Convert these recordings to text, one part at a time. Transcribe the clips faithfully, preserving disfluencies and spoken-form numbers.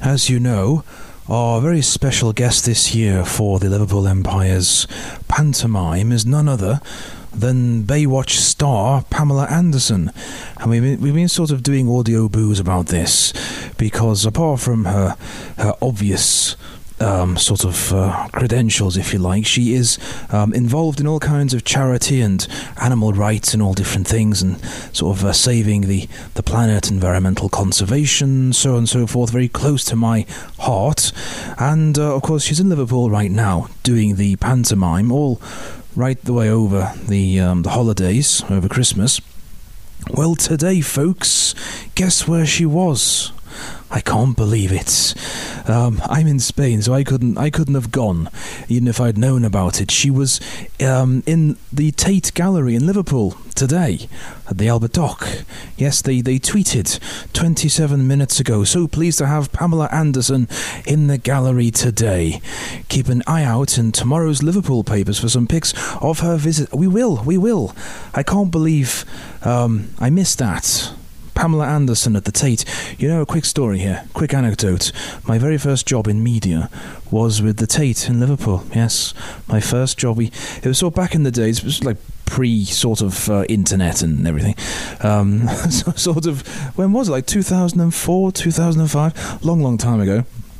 as you know, our very special guest this year for the Liverpool Empire's pantomime is none other than Baywatch star Pamela Anderson. And we've been, we've been sort of doing audio boos about this, because apart from her, her obvious Um, sort of uh, credentials, if you like, she is um, involved in all kinds of charity and animal rights and all different things, and sort of uh, saving the, the planet, environmental conservation, so on and so forth, very close to my heart. And uh, of course she's in Liverpool right now doing the pantomime, all right the way over the, um, the holidays, over Christmas. Well, today, folks, guess where she was? I can't believe it. Um, I'm in Spain, so I couldn't I couldn't have gone, even if I'd known about it. She was um, in the Tate Gallery in Liverpool today, at the Albert Dock. Yes, they, they tweeted twenty-seven minutes ago, so pleased to have Pamela Anderson in the gallery today. Keep an eye out in tomorrow's Liverpool papers for some pics of her visit. We will, we will. I can't believe um, I missed that. Pamela Anderson at the Tate. You know, a quick story here, quick anecdote. My very first job in media was with the Tate in Liverpool. Yes, my first job. We, it was sort of back in the days, it was like pre sort of uh, internet and everything. Um, so, sort of, when was it? Like two thousand four, two thousand five? Long, long time ago.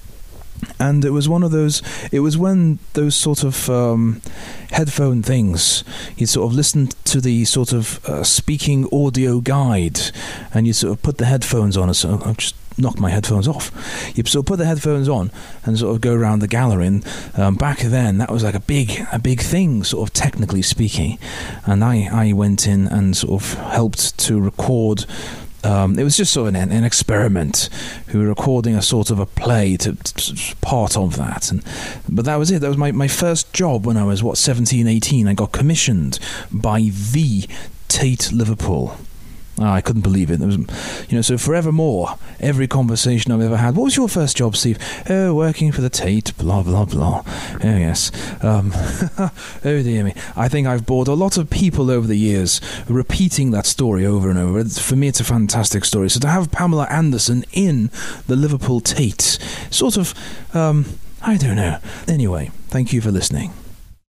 And it was one of those, it was when those sort of um, headphone things, you sort of listened to the sort of uh, speaking audio guide, and you sort of put the headphones on, and so I'll just knock my headphones off. You sort of put the headphones on and sort of go around the gallery, and um, back then that was like a big, a big thing, sort of technically speaking. And I, I went in and sort of helped to record. Um, it was just sort of an, an experiment. We were recording a sort of a play to, to part of that, and but that was it. That was my, my first job when I was what seventeen, eighteen. I got commissioned by the Tate Liverpool. Oh, I couldn't believe it. There was, you know, so forevermore, every conversation I've ever had. What was your first job, Steve? Oh, working for the Tate, blah, blah, blah. Oh, yes. Um, oh, dear me. I think I've bored a lot of people over the years repeating that story over and over. It's, for me, it's a fantastic story. So to have Pamela Anderson in the Liverpool Tate, sort of, um, I don't know. Anyway, thank you for listening.